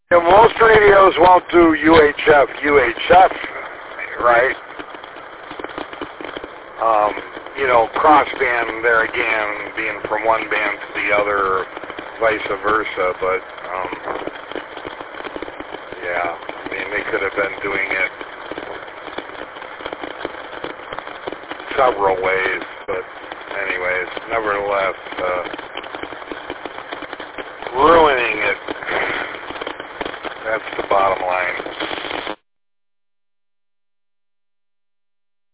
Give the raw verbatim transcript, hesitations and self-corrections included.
Yeah, most radios won't do U H F, U H F, right? Um, you know, crossband there again, being from one band to the other, vice versa, but, um, yeah, I mean, they could have been doing it several ways, but anyways, nevertheless, uh,